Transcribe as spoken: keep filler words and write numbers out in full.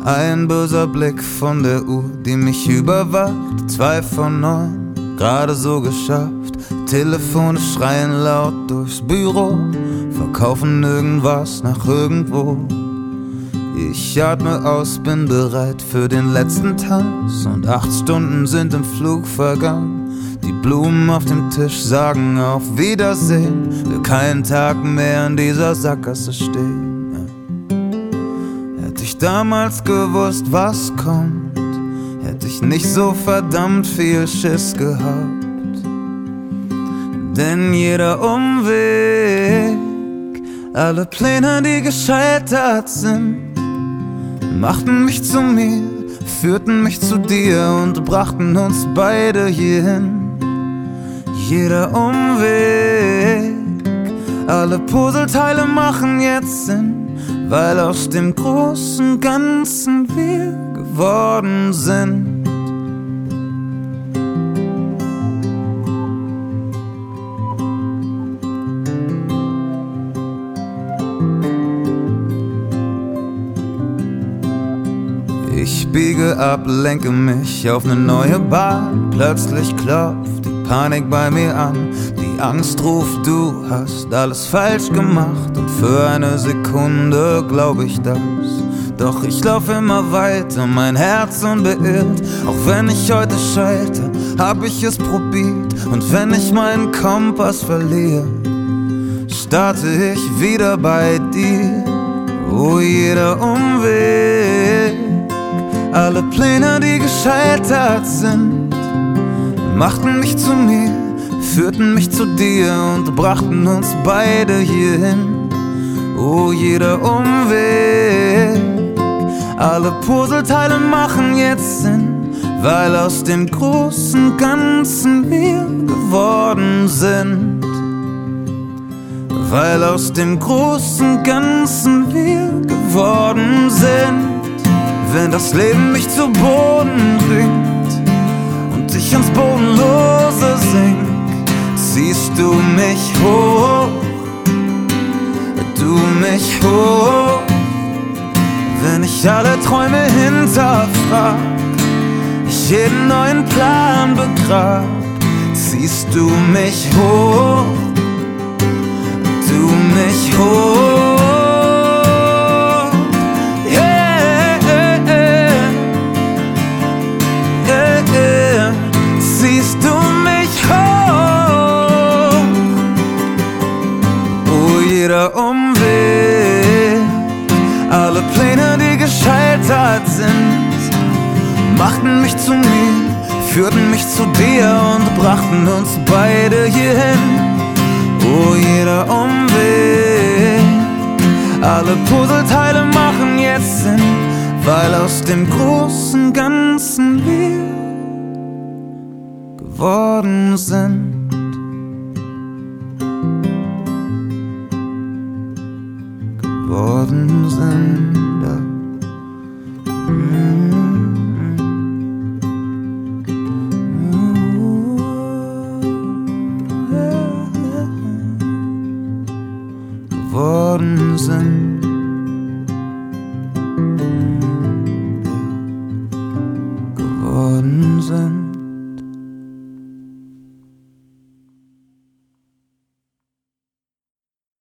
Ein böser Blick von der Uhr, die mich überwacht. Zwei von neun, gerade so geschafft. Telefone schreien laut durchs Büro, verkaufen irgendwas nach irgendwo. Ich atme aus, bin bereit für den letzten Tanz, und acht Stunden sind im Flug vergangen. Die Blumen auf dem Tisch sagen auf Wiedersehen, will keinen Tag mehr in dieser Sackgasse stehen. Ja. Hätte ich damals gewusst, was kommt, hätte ich nicht so verdammt viel Schiss gehabt. Denn jeder Umweg, alle Pläne, die gescheitert sind, machten mich zu mir, führten mich zu dir und brachten uns beide hierhin. Jeder Umweg, alle Puzzleteile machen jetzt Sinn, weil aus dem großen Ganzen wir geworden sind. Ich biege ab, lenke mich auf ne neue Bahn. Plötzlich klopft die Panik bei mir an. Die Angst ruft, du hast alles falsch gemacht. Und für eine Sekunde glaub ich das. Doch ich lauf immer weiter, mein Herz unbeirrt. Auch wenn ich heute scheitere, hab ich es probiert. Und wenn ich meinen Kompass verliere, starte ich wieder bei dir. Oh, jeder Umweg, alle Pläne, die gescheitert sind, machten mich zu mir, führten mich zu dir und brachten uns beide hierhin. Oh, jeder Umweg, alle Puzzleteile machen jetzt Sinn, weil aus dem großen Ganzen wir geworden sind. Weil aus dem großen Ganzen wir geworden sind. Wenn das Leben mich zu Boden bringt und ich ans Bodenlose sink, ziehst du mich hoch, du mich hoch. Wenn ich alle Träume hinterfrag, ich jeden neuen Plan begrab, ziehst du mich hoch, du mich hoch. Ziehst du mich hoch. Oh, jeder Umweg, alle Pläne, die gescheitert sind, machten mich zu mir, führten mich zu dir und brachten uns beide hierhin. Oh, jeder Umweg, alle Puzzleteile machen jetzt Sinn, weil aus dem großen Ganzen wir geworden sind. Geworden sind. Geworden sind. Geworden sind.